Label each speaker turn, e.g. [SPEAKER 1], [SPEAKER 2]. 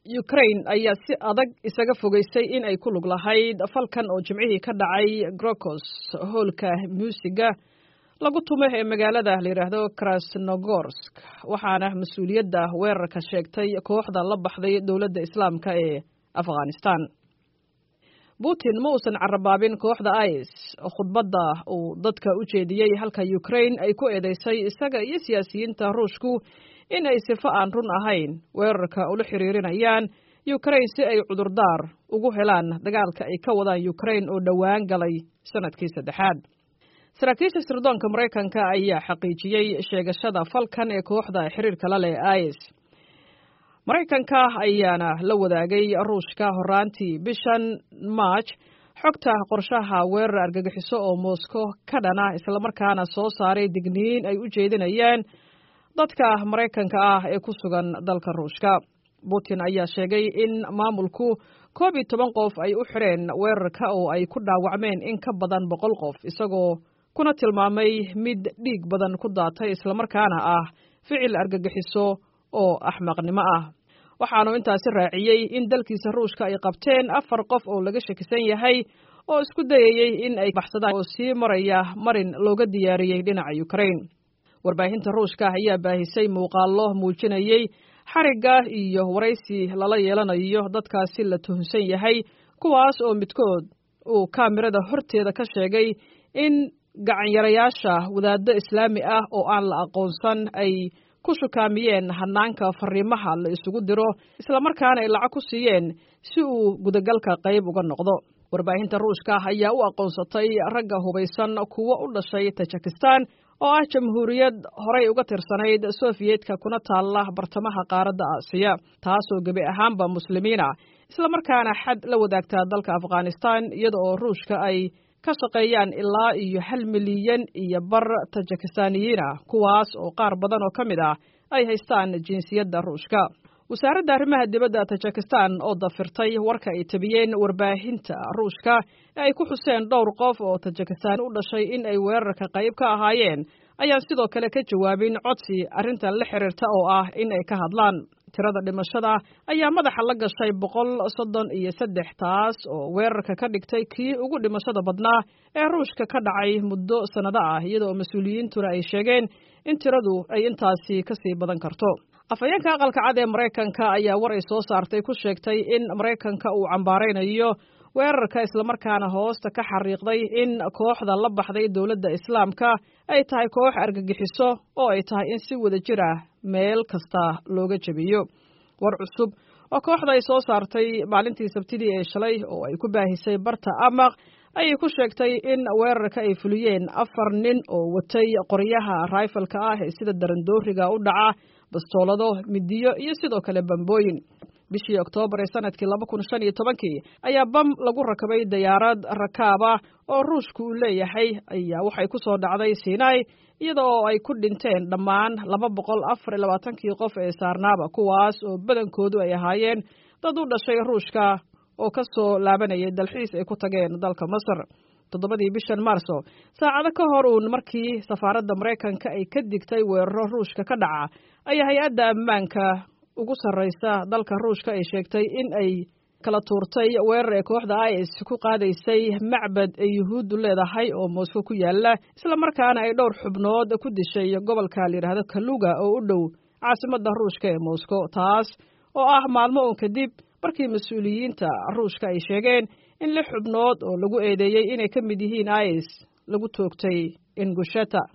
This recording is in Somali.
[SPEAKER 1] Ukraine ayaa si adag isaga fogeysay in ay ku lug lahayd falkan oo jimcihii ka dhacay Grokos hoolka muusiga lagu tumo ee magaalada la yiraahdo Krasnogorsk waxaana mas'uuliyadda weerarka sheegtay kooxda la baxday dowladda Islaamka ee Afghanistan. Putin ma uusan carabaabin kooxda IS khudbadda uu dadka u jeediyay halka Ukraine ay ku eedeysay isaga iyo siyaasiyiinta Ruushku in ay sifa aan run ahayn weerarka ula xiriirinayaan Ukraine si ay cudurdaar ugu helaan dagaalka ay ka wadaan Ukraine oo dhawaan galay sanadkii saddexaad. Saraakiisha sirdoonka Mareykanka ayaa xaqiijiyay sheegashada falkan ee kooxda xiriirka la leh IS. Mareykanka ayaana la wadaagay Ruushka horaantii bishan March xogta qorshaha weerar argagixiso oo Moscow ka dhana isla markaana soo saaray digniin ay u jeedinayaan dadka Mareykanka ah ee ku sugan dalka Ruushka. Putin ayaa sheegay in maamulku 11 qof ay u xireen weerarka oo ay ku dhaawacmeen in ka badan 100 qof isagoo kuna tilmaamay mid dhiig badan ku daatay isla markaana ah ficil argagixiso oo axmaqnimo ah. waxaanu intaasi raaciyay in dalkiisa Ruushka ay qabteen 4 qof oo laga shakisan yahay oo isku dayayay in ay baxsadaan oo sii maraya marin looga diyaariyay dhinaca Ukraine. Warbaahinta Ruushka ayaa baahisay muuqaallo muujinayay xariga iyo waraysi lala yeelanayo dadkaasi la tuhunsan yahay kuwaas oo midkood uu kaamirada horteeda ka sheegay in gacanyarayaasha wadaadda Islaami ah oo aan la aqoonsan ay ku shukaamiyeen hanaanka fariimaha la isugu diro isla markaana ay lacag ku siiyeen si uu gudagalka qayb uga noqdo. Warbaahinta Ruushka ayaa u aqoonsatay ragga hubaysan kuwa u dhashay Tajikistan oo ah jamhuuriyad horey uga tirsanayd Soviyetka kuna taala bartamaha qaaradda Aasiya taasoo gabi ahaanba muslimiina isla markaana xad la wadaagta dalka Afghanistan iyada oo Ruushka ay ka shaqeeyaan ilaa iyo 1 milyan iyo bar Tajikistaaniyiin kuwaas oo qaar badan oo kamid ah ay haystaan jinsiyadda Ruushka. Wasaaradda arrimaha dibadda Tajikistan oo dafirtay warka ay tabiyeen warbaahinta Ruushka ay ku xuseen dhowr qof oo Tajikistan u dhashay in ay weerarka qayb ka ahaayeen ayaan sidoo kale ka jawaabin codsi arrintan la xiriirta oo ah in ay ka hadlaan. Tirada dhimashada ayaa madaxa la gashay 133 taas oo weerarka ka dhigtay kii ugu dhimashada badnaa ee Ruushka ka dhacay muddo sanado ah iyadoo mas'uuliyiintuna ay sheegeen in tiradu ay intaasi ka sii badan karto. Afhayeenka aqalka cad ee Mareykanka ayaa war ay soo saartay ku sheegtay in Mareykanka uu cambaaraynayo weerarka isla markaana hoosta ka xariiqday in kooxda la baxday dowladda Islaamka ay tahay koox argagixiso oo ay tahay in si wada jir ah meel kasta looga jabiyo. War cusub oo kooxda ay soo saartay maalintii Sabtidii ee shalay oo ay ku baahisay barta Amaq ayay ku sheegtay in weerarka ay fuliyeen 4 nin oo watay qoryaha rifle-ka ah ee sida darandooriga u dhaca bastoolado midiyo iyo sidoo kale bambooyin. bishii Oktoobar ee sanadkii 2015 ayaa bam lagu rakabay diyaarad rakaaba oo Ruushku u leeyahay ayaa waxay ku soo dhacday Sinai iyadoo ay ku dhinteen dhammaan 224 qof ee saarnaaba kuwaas oo badankoodu ay ahaayeen dad u dhashay Ruushka oo ka soo laabanayay dalxiis ay ku tageen dalka Masar. 7 bishan Maarso saacado ka hor markii safaaradda Mareykanka ay ka digtay weeraro Ruushka ka dhaca ayaa hay'adda ammaanka ugu sarreysa dalka Ruushka ay sheegtay in ay kala tuurtay weerar ee kooxda IS ku qaadaysay macbad ay Yuhuuddu leedahay oo Moscow ku yaala isla markaana ay dhowr xubnood ku dishay gobolka la yiraahdo Kaluga oo u dhow caasimadda Ruushka ee Moscow taas oo ah maalmo kadib markii mas'uuliyiinta Ruushka ay sheegeen in 6 xubnood oo lagu eedeeyay inay ka mid yihiin IS lagu toogtay Ingusheta.